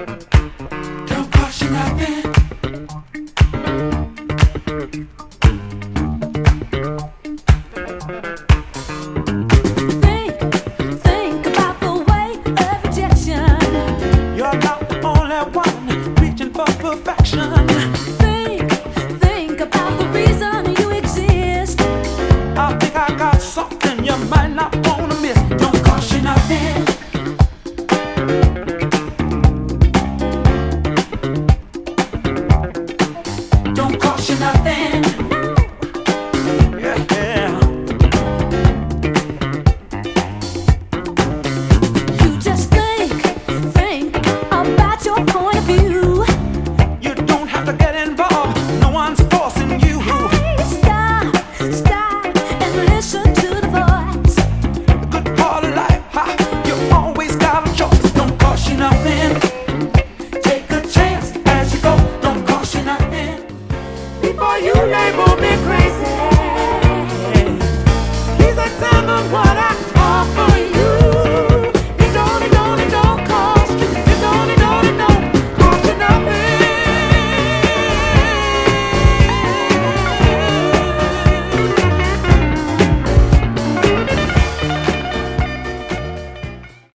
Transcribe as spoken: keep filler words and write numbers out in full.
Don't caution nothing. Think, think about the way of rejection. You're not the only one reaching for perfection.